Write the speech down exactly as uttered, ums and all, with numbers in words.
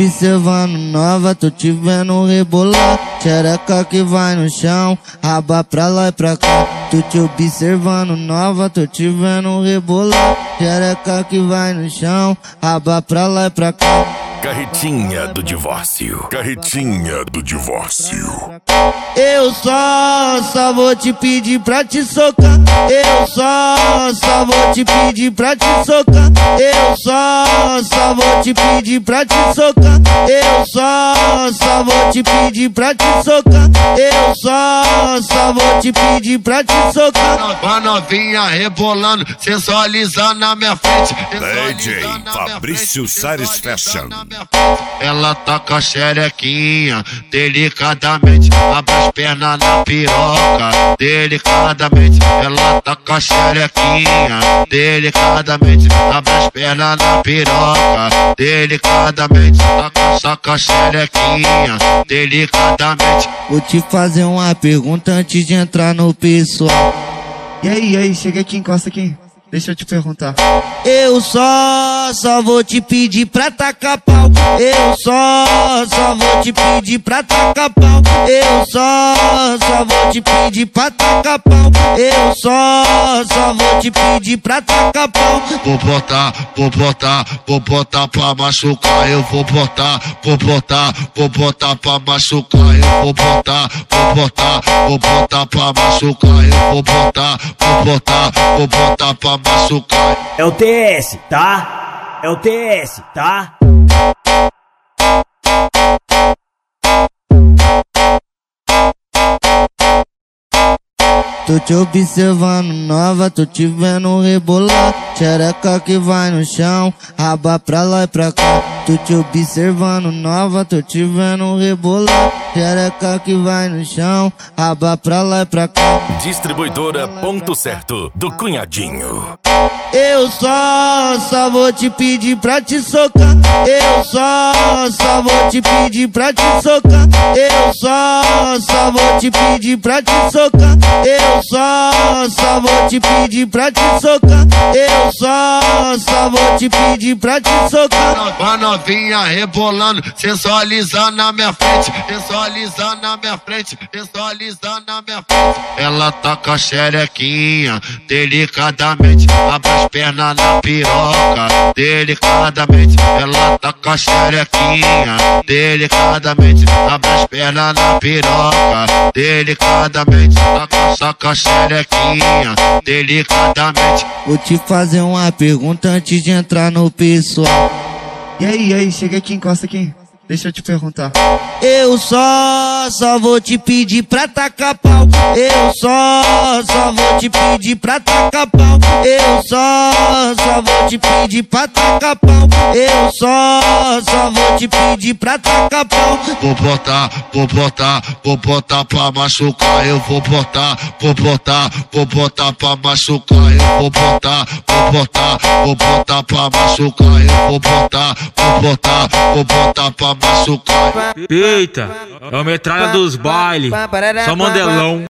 observando nova, tô te vendo rebolar. Xereca que vai no chão, raba pra lá e pra cá. Tô te observando nova, tô te vendo rebolar. Xereca que vai no chão, raba pra lá e pra cá. Carretinha do divórcio. Carretinha do divórcio. Eu só, só vou te pedir pra te socar. Eu só, só vou te pedir pra te socar. Eu só, só vou te pedir pra te socar. Eu só, só vou te pedir pra te socar. Eu só, só vou te pedir pra te socar. A novinha rebolando, sensualizando na minha frente. D J Fabrício Sares Fashion. Ela tá com a xerequinha, delicadamente, abre as pernas na piroca, delicadamente. Ela tá com a xerequinha, delicadamente, abre as pernas na piroca, delicadamente. Tá com essa com a xerequinha, delicadamente. Vou te fazer uma pergunta antes de entrar no pessoal. E aí, e aí, chega aqui, encosta aqui. Deixa eu te perguntar. Eu só, só vou te pedir pra tacar pau. Eu só, só vou te pedir pra tacar pau. Eu só, só vou te pedir pra tacar pau. Eu só, só vou te pedir pra tacar pau. Vou botar, vou botar, vou botar pra machucar. Eu vou botar, vou botar, vou botar pra machucar. Eu vou botar, vou botar, vou botar pra machucar. Eu vou botar, vou botar, vou botar pra machucar. É o T S, tá? É o T S, tá? Tô te observando nova, tô te vendo rebolar. Xereca que vai no chão, raba pra lá e pra cá. Tô te observando nova, tô te vendo rebolar. Xereca que vai no chão, raba pra lá e pra cá. Distribuidora Ponto Certo do Cunhadinho. Eu só, só vou te pedir pra te socar. Eu só, só vou te pedir pra te socar. Eu só, só vou te pedir pra te socar. Eu só, só vou te pedir pra te socar. Eu só, só vou te pedir pra te socar. A novinha rebolando, sensualizando na minha frente, sensualizando na minha frente, sensualizando na minha frente. Ela tá com a xerequinha, delicadamente, abre as pernas na piroca, delicadamente. Ela tá com a xerequinha, delicadamente, abre as pernas na piroca, delicadamente. Tá com essa com a xerequinha, delicadamente. Vou te fazer uma pergunta antes de entrar no pessoal. E aí, e aí, chega aqui, encosta aqui. Deixa eu te perguntar. Eu só, só vou te pedir pra tacar pau. Eu só, só vou te pedir pra tacar pau. Eu só, só vou te pedir pra tacar pau. Eu só, só vou te pedir pra tacar pau. Vou botar, vou botar, vou botar pra machucar. Eu vou botar, vou botar, vou botar pra machucar. Eu vou botar, vou botar, vou botar pra machucar. Eu vou botar, vou botar, vou botar pra machucar. Eita, é o metralha dos bailes, só mandelão.